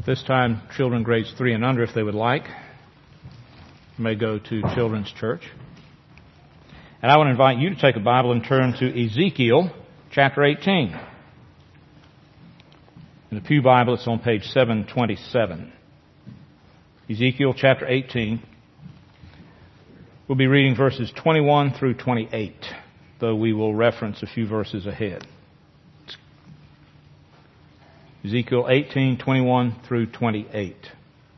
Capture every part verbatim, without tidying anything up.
This time, children grades three and under, if they would like, may go to Children's Church. And I want to invite you to take a Bible and turn to Ezekiel chapter eighteen. In the Pew Bible, it's on page seven twenty-seven. Ezekiel chapter eighteen. We'll be reading verses twenty-one through twenty-eight, though we will reference a few verses ahead. Ezekiel eighteen, twenty-one through twenty-eight.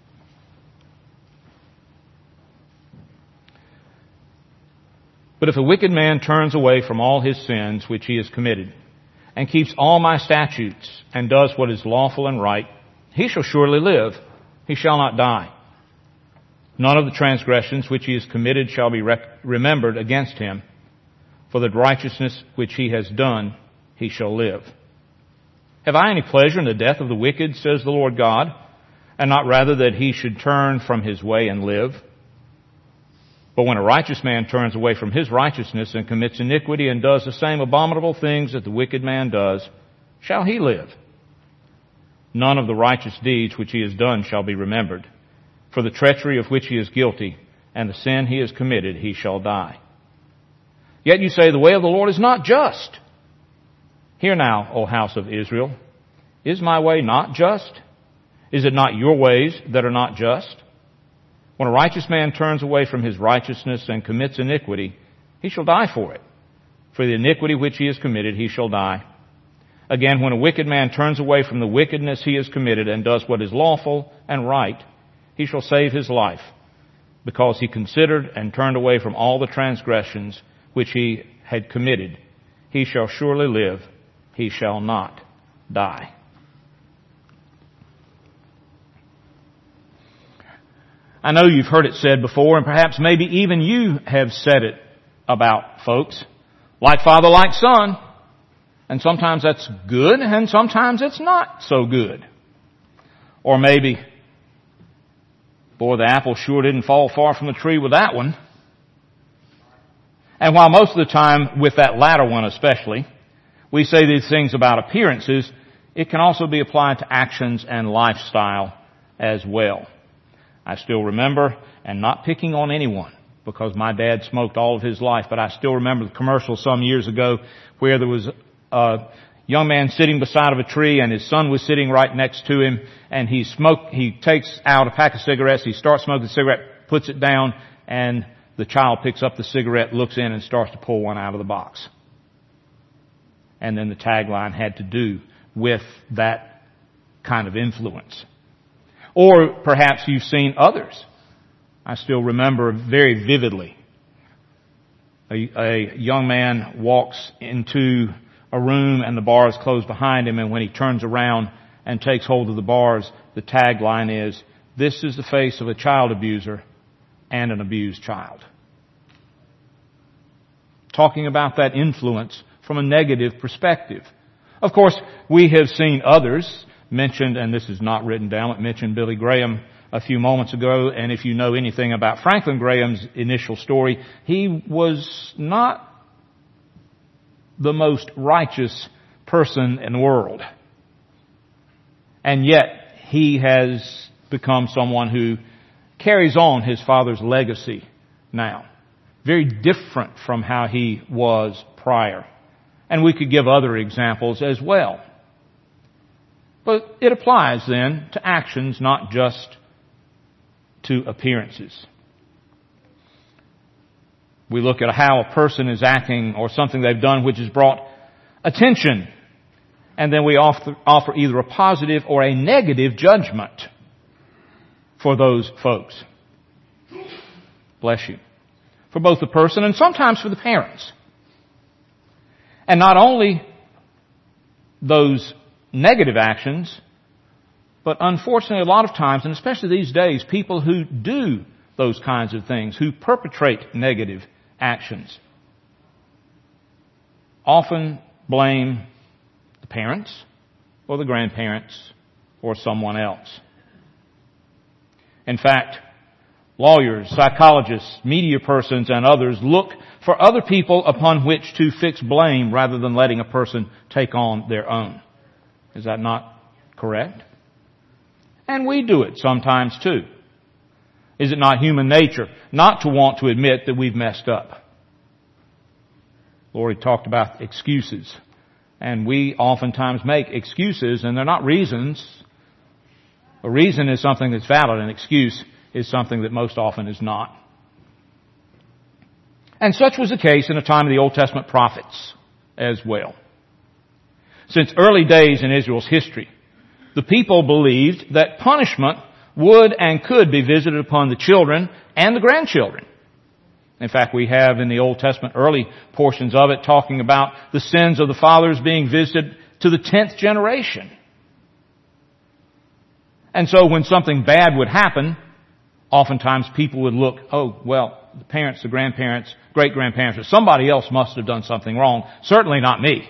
But if a wicked man turns away from all his sins which he has committed, and keeps all my statutes, and does what is lawful and right, he shall surely live, he shall not die. None of the transgressions which he has committed shall be rec- remembered against him. For the righteousness which he has done, he shall live. Have I any pleasure in the death of the wicked, says the Lord God, and not rather that he should turn from his way and live? But when a righteous man turns away from his righteousness and commits iniquity and does the same abominable things that the wicked man does, shall he live? None of the righteous deeds which he has done shall be remembered. For the treachery of which he is guilty and the sin he has committed, he shall die. Yet you say, the way of the Lord is not just. Hear now, O house of Israel, is my way not just? Is it not your ways that are not just? When a righteous man turns away from his righteousness and commits iniquity, he shall die for it. For the iniquity which he has committed, he shall die. Again, when a wicked man turns away from the wickedness he has committed and does what is lawful and right, he shall save his life, because he considered and turned away from all the transgressions which he had committed. He shall surely live. He shall not die. I know you've heard it said before, and perhaps maybe even you have said it about folks. Like father, like son. And sometimes that's good, and sometimes it's not so good. Or maybe, boy, the apple sure didn't fall far from the tree with that one. And while most of the time, with that latter one especially, we say these things about appearances, it can also be applied to actions and lifestyle as well. I still remember, and not picking on anyone, because my dad smoked all of his life, but I still remember the commercial some years ago where there was a young man sitting beside of a tree and his son was sitting right next to him, and he smoked, he takes out a pack of cigarettes, he starts smoking the cigarette, puts it down, and the child picks up the cigarette, looks in, and starts to pull one out of the box. And then the tagline had to do with that kind of influence. Or perhaps you've seen others. I still remember very vividly a, a young man walks into a room and the bar is closed behind him, and when he turns around and takes hold of the bars, the tagline is, "This is the face of a child abuser and an abused child." Talking about that influence from a negative perspective. Of course, we have seen others mentioned, and this is not written down, but mentioned Billy Graham a few moments ago, and if you know anything about Franklin Graham's initial story, he was not the most righteous person in the world. And yet, he has become someone who carries on his father's legacy now. Very different from how he was prior. And we could give other examples as well. But it applies then to actions, not just to appearances. We look at how a person is acting or something they've done which has brought attention, and then we offer, offer either a positive or a negative judgment for those folks. Bless you. For both the person and sometimes for the parents. And not only those negative actions, but unfortunately a lot of times, and especially these days, people who do those kinds of things, who perpetrate negative actions, often blame the parents or the grandparents or someone else. In fact, lawyers, psychologists, media persons, and others look for other people upon which to fix blame rather than letting a person take on their own. Is that not correct? And we do it sometimes too. Is it not human nature not to want to admit that we've messed up? Lori talked about excuses. And we oftentimes make excuses, and they're not reasons. A reason is something that's valid. An excuse is something that most often is not. And such was the case in the time of the Old Testament prophets as well. Since early days in Israel's history, the people believed that punishment would and could be visited upon the children and the grandchildren. In fact, we have in the Old Testament early portions of it talking about the sins of the fathers being visited to the tenth generation. And so when something bad would happen, oftentimes people would look, oh, well, the parents, the grandparents, great-grandparents, or somebody else must have done something wrong. Certainly not me.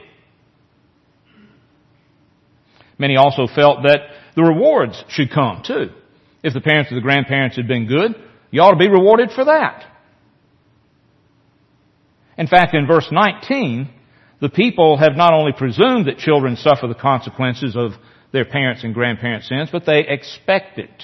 Many also felt that the rewards should come too. If the parents or the grandparents had been good, you ought to be rewarded for that. In fact, in verse nineteen, the people have not only presumed that children suffer the consequences of their parents' and grandparents' sins, but they expect it.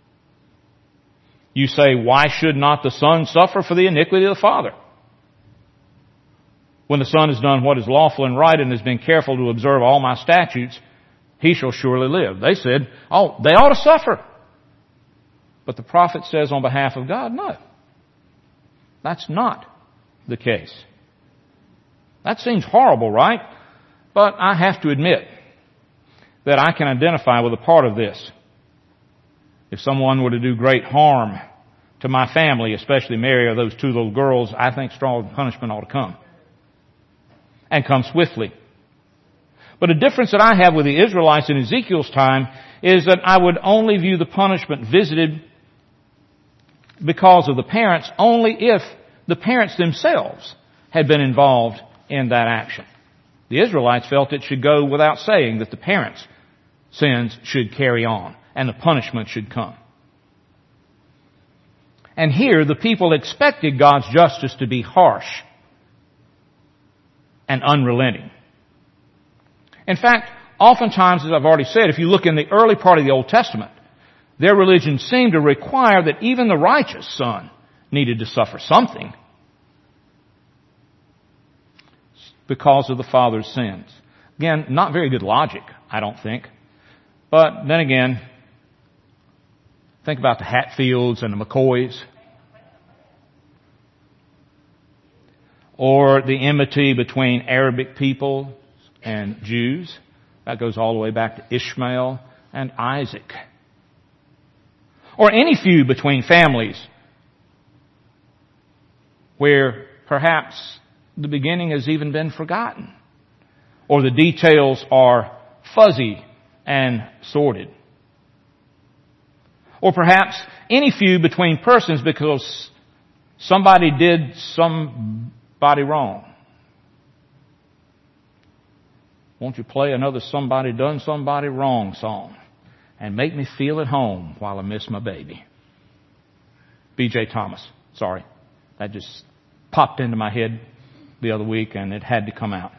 You say, why should not the son suffer for the iniquity of the father? When the son has done what is lawful and right and has been careful to observe all my statutes, he shall surely live. They said, oh, they ought to suffer. But the prophet says on behalf of God, no. That's not the case. That seems horrible, right? But I have to admit that I can identify with a part of this. If someone were to do great harm to my family, especially Mary or those two little girls, I think strong punishment ought to come. And come swiftly. But a difference that I have with the Israelites in Ezekiel's time is that I would only view the punishment visited because of the parents only if the parents themselves had been involved in that action. The Israelites felt it should go without saying that the parents' sins should carry on and the punishment should come. And here the people expected God's justice to be harsh and unrelenting. In fact, oftentimes, as I've already said, if you look in the early part of the Old Testament, their religion seemed to require that even the righteous son needed to suffer something because of the father's sins. Again, not very good logic, I don't think. But then again, think about the Hatfields and the McCoys. Or the enmity between Arabic people and Jews. That goes all the way back to Ishmael and Isaac. Or any feud between families where perhaps the beginning has even been forgotten. Or the details are fuzzy and sordid. Or perhaps any feud between persons because somebody did somebody wrong. Won't you play another Somebody Done Somebody Wrong song and make me feel at home while I miss my baby? B J Thomas. Sorry. That just popped into my head the other week and it had to come out.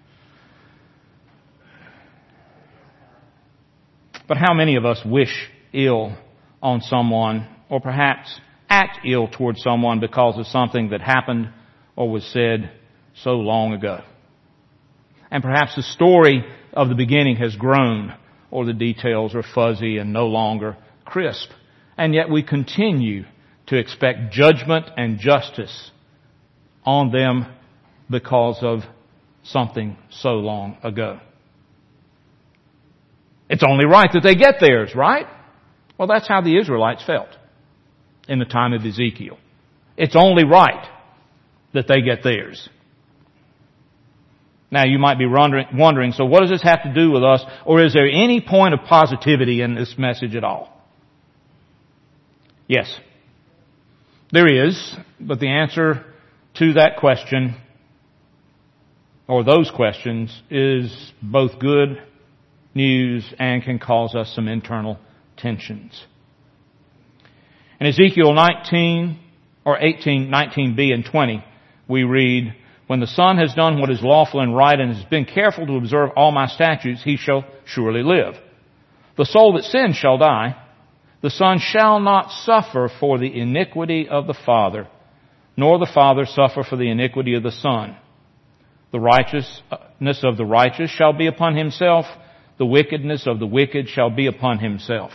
But how many of us wish ill on someone or perhaps act ill towards someone because of something that happened or was said so long ago? And perhaps the story of the beginning has grown or the details are fuzzy and no longer crisp. And yet we continue to expect judgment and justice on them because of something so long ago. It's only right that they get theirs, right? Well, that's how the Israelites felt in the time of Ezekiel. It's only right that they get theirs. Now, you might be wondering, wondering, so what does this have to do with us? Or is there any point of positivity in this message at all? Yes, there is. But the answer to that question, or those questions, is both good news and can cause us some internal tensions. In Ezekiel nineteen, or eighteen, nineteen b and twenty, we read, when the son has done what is lawful and right and has been careful to observe all my statutes, he shall surely live. The soul that sins shall die. The Son shall not suffer for the iniquity of the Father, nor the Father suffer for the iniquity of the Son. The righteousness of the righteous shall be upon himself. The wickedness of the wicked shall be upon himself.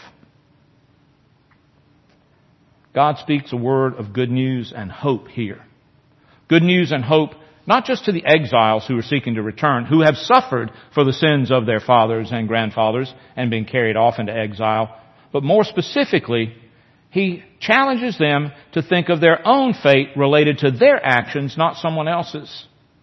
God speaks a word of good news and hope here. Good news and hope, not just to the exiles who are seeking to return, who have suffered for the sins of their fathers and grandfathers and been carried off into exile, but more specifically, he challenges them to think of their own fate related to their actions, not someone else's.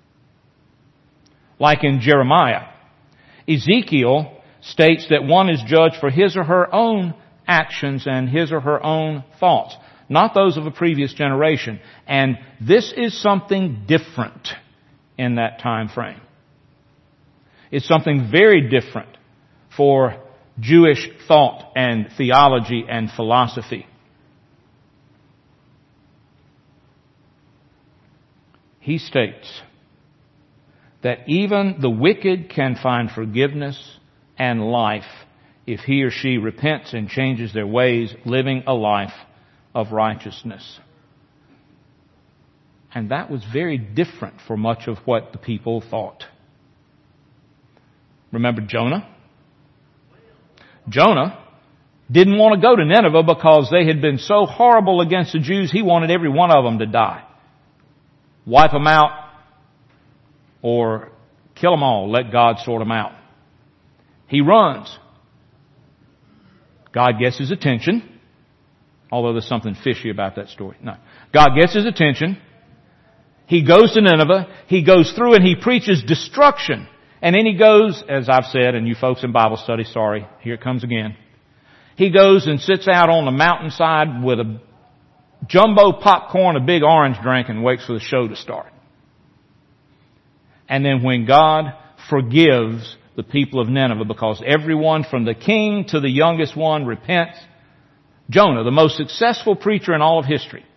Like in Jeremiah, Ezekiel states that one is judged for his or her own actions and his or her own thoughts, not those of a previous generation. And this is something different in that time frame. It's something very different for Jewish thought and theology and philosophy. He states that even the wicked can find forgiveness and life if he or she repents and changes their ways, living a life of righteousness. And that was very different for much of what the people thought. Remember Jonah? Jonah didn't want to go to Nineveh because they had been so horrible against the Jews, he wanted every one of them to die. Wipe them out or kill them all. Let God sort them out. He runs. God gets his attention. Although there's something fishy about that story. No. God gets his attention. He goes to Nineveh. He goes through and he preaches destruction. And then he goes, as I've said, and you folks in Bible study, sorry, here it comes again. He goes and sits out on the mountainside with a jumbo popcorn, a big orange drink, and waits for the show to start. And then when God forgives the people of Nineveh, because everyone from the king to the youngest one repents, Jonah, the most successful preacher in all of history,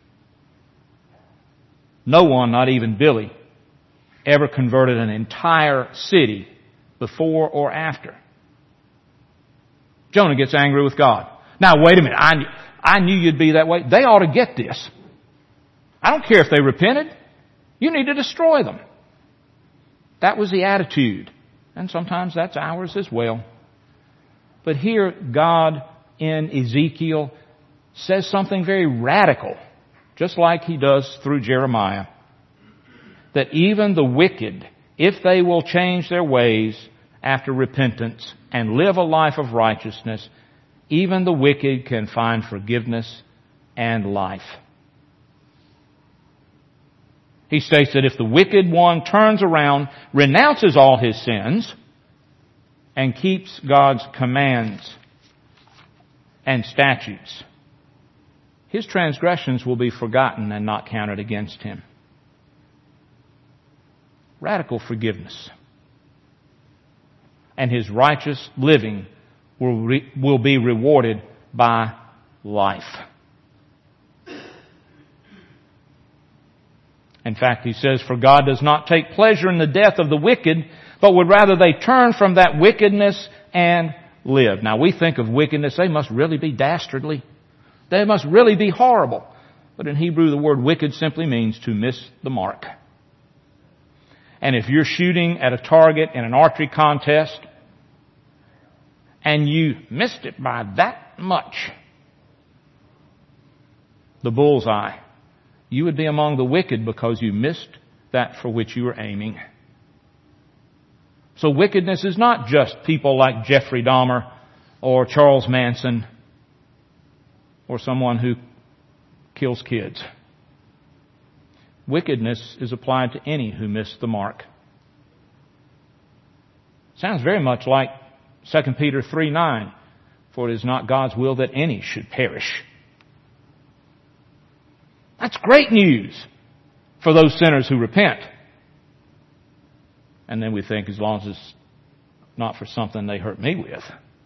no one, not even Billy, ever converted an entire city before or after. Jonah gets angry with God. Now, wait a minute. I, I knew you'd be that way. They ought to get this. I don't care if they repented. You need to destroy them. That was the attitude. And sometimes that's ours as well. But here, God in Ezekiel says something very radical, just like he does through Jeremiah. That even the wicked, if they will change their ways after repentance and live a life of righteousness, even the wicked can find forgiveness and life. He states that if the wicked one turns around, renounces all his sins, and keeps God's commands and statutes, his transgressions will be forgotten and not counted against him. Radical forgiveness. And his righteous living will, re- will be rewarded by life. In fact, he says, for God does not take pleasure in the death of the wicked, but would rather they turn from that wickedness and live. Now, we think of wickedness, they must really be dastardly. They must really be horrible. But in Hebrew, the word wicked simply means to miss the mark. And if you're shooting at a target in an archery contest and you missed it by that much, the bullseye, you would be among the wicked because you missed that for which you were aiming. So wickedness is not just people like Jeffrey Dahmer or Charles Manson or someone who kills kids. Wickedness is applied to any who miss the mark. Sounds very much like Second Peter three nine. For it is not God's will that any should perish. That's great news for those sinners who repent. And then we think, as long as it's not for something they hurt me with.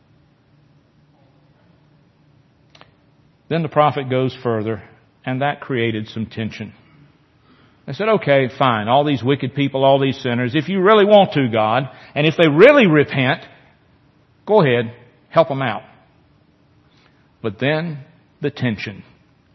Then the prophet goes further, and that created some tension. They said, okay, fine, all these wicked people, all these sinners, if you really want to, God, and if they really repent, go ahead, help them out. But then the tension.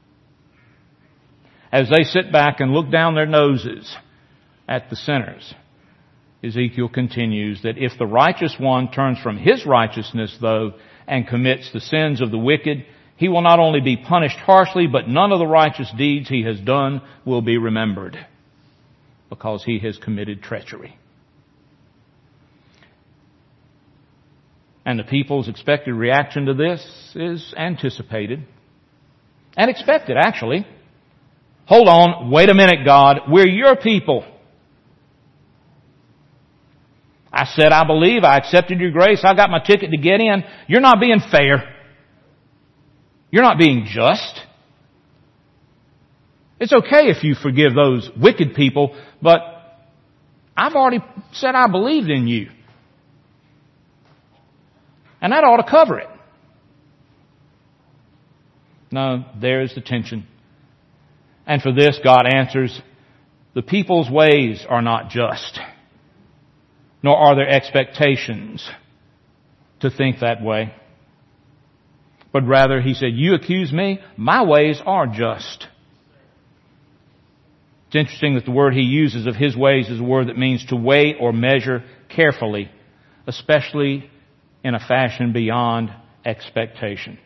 As they sit back and look down their noses at the sinners, Ezekiel continues that if the righteous one turns from his righteousness, though, and commits the sins of the wicked, he will not only be punished harshly, but none of the righteous deeds he has done will be remembered, because he has committed treachery. And the people's expected reaction to this is anticipated. And expected, actually. Hold on, wait a minute, God. We're your people. I said I believe, I accepted your grace, I got my ticket to get in. You're not being fair. You're not being just. It's okay if you forgive those wicked people, but I've already said I believed in you. And that ought to cover it. No, there's the tension. And for this, God answers, the people's ways are not just, nor are their expectations to think that way. But rather, he said, you accuse me, my ways are just. It's interesting that the word he uses of his ways is a word that means to weigh or measure carefully, especially in a fashion beyond expectation.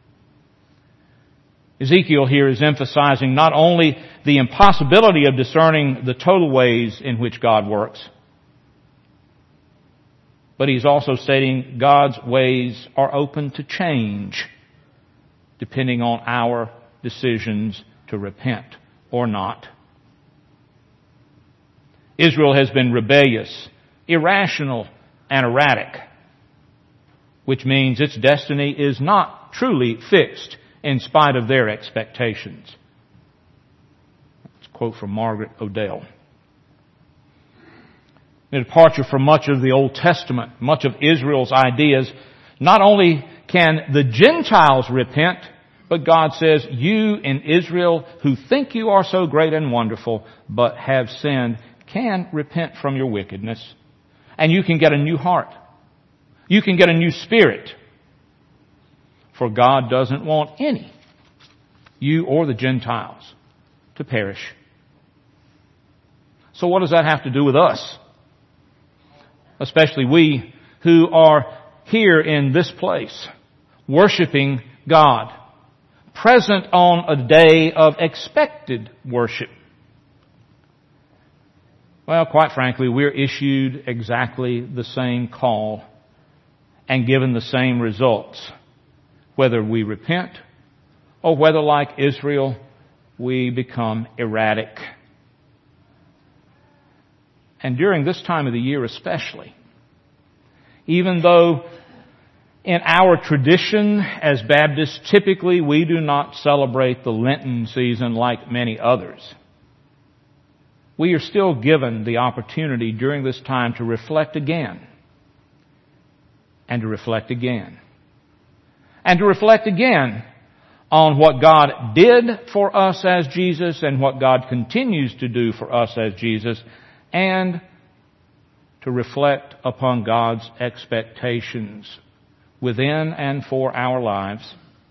Ezekiel here is emphasizing not only the impossibility of discerning the total ways in which God works, but he's also stating God's ways are open to change depending on our decisions to repent or not. Israel has been rebellious, irrational, and erratic, which means its destiny is not truly fixed in spite of their expectations. That's a quote from Margaret Odell. The departure from much of the Old Testament, much of Israel's ideas, not only can the Gentiles repent, but God says, you in Israel who think you are so great and wonderful, but have sinned, can repent from your wickedness. And you can get a new heart. You can get a new spirit. For God doesn't want any, you or the Gentiles, to perish. So what does that have to do with us? Especially we who are here in this place, worshiping God, present on a day of expected worship. Well, quite frankly, we're issued exactly the same call and given the same results, whether we repent or whether, like Israel, we become erratic. And during this time of the year especially, even though in our tradition as Baptists, typically we do not celebrate the Lenten season like many others, we are still given the opportunity during this time to reflect again and to reflect again and to reflect again on what God did for us as Jesus and what God continues to do for us as Jesus, and to reflect upon God's expectations within and for our lives.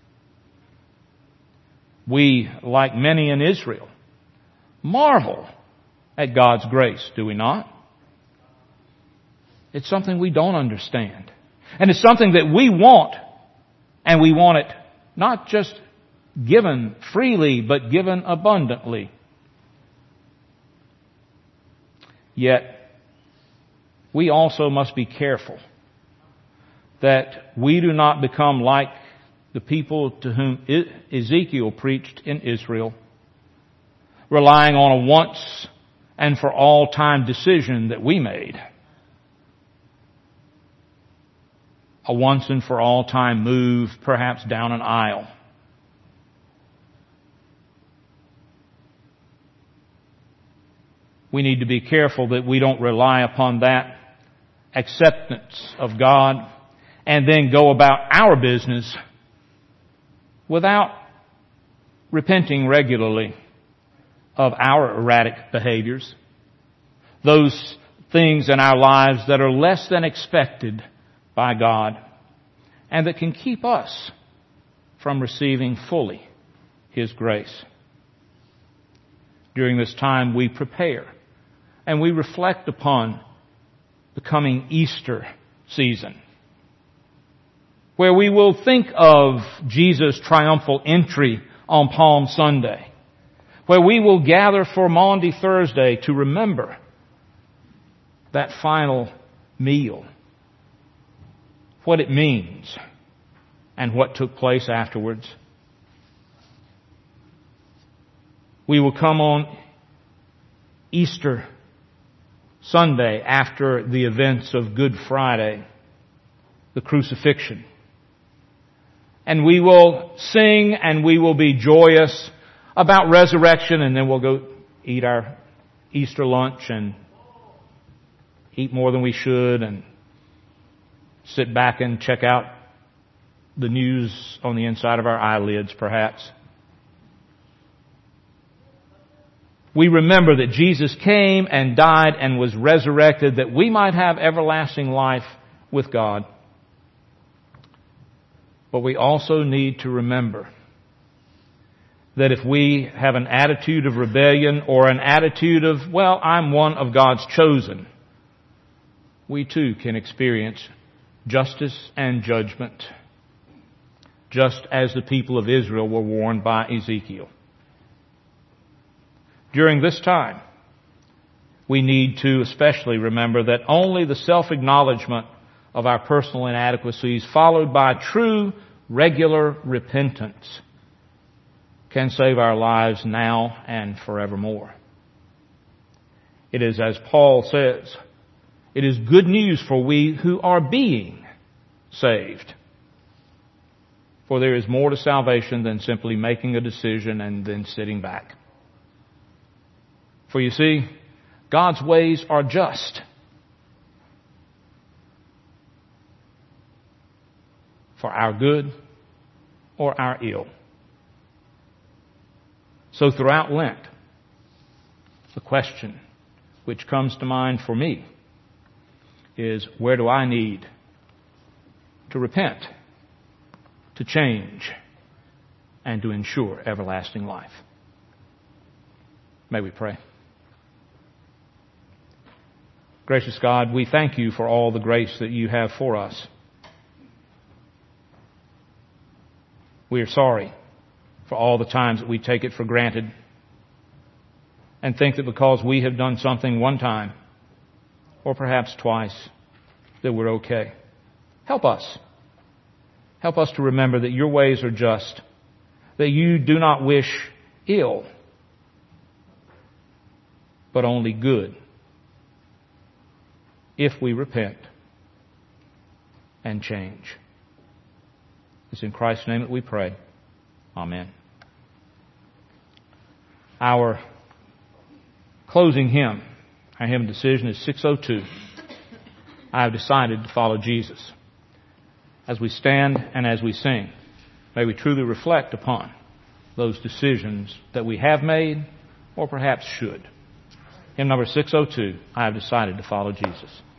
We, like many in Israel, marvel at God's grace, do we not? It's something we don't understand. And it's something that we want, and we want it not just given freely, but given abundantly. Yet, we also must be careful that we do not become like the people to whom Ezekiel preached in Israel, relying on a once and for all time decision that we made. A once and for all time move, perhaps down an aisle. We need to be careful that we don't rely upon that acceptance of God and then go about our business without repenting regularly of our erratic behaviors, those things in our lives that are less than expected by God and that can keep us from receiving fully His grace. During this time we prepare and we reflect upon the coming Easter season, where we will think of Jesus' triumphal entry on Palm Sunday, where we will gather for Maundy Thursday to remember that final meal, what it means, and what took place afterwards. We will come on Easter Sunday after the events of Good Friday, the crucifixion. And we will sing and we will be joyous about resurrection, and then we'll go eat our Easter lunch and eat more than we should and sit back and check out the news on the inside of our eyelids, perhaps. We remember that Jesus came and died and was resurrected that we might have everlasting life with God. But we also need to remember that if we have an attitude of rebellion or an attitude of, well, I'm one of God's chosen, we too can experience justice and judgment, just as the people of Israel were warned by Ezekiel. During this time, we need to especially remember that only the self-acknowledgement of our personal inadequacies, followed by true, regular repentance, can save our lives now and forevermore. It is, as Paul says, it is good news for we who are being saved. For there is more to salvation than simply making a decision and then sitting back. For you see, God's ways are just. For our good or our ill. So throughout Lent, the question which comes to mind for me is, where do I need to repent, to change, and to ensure everlasting life? May we pray. Gracious God, we thank you for all the grace that you have for us. We are sorry for all the times that we take it for granted and think that because we have done something one time, or perhaps twice, that we're okay. Help us. Help us to remember that your ways are just, that you do not wish ill, but only good, if we repent and change. It's in Christ's name that we pray. Amen. Our closing hymn, our hymn decision, is six oh two. I have decided to follow Jesus. As we stand and as we sing, may we truly reflect upon those decisions that we have made or perhaps should. Hymn number six oh two, I have decided to follow Jesus.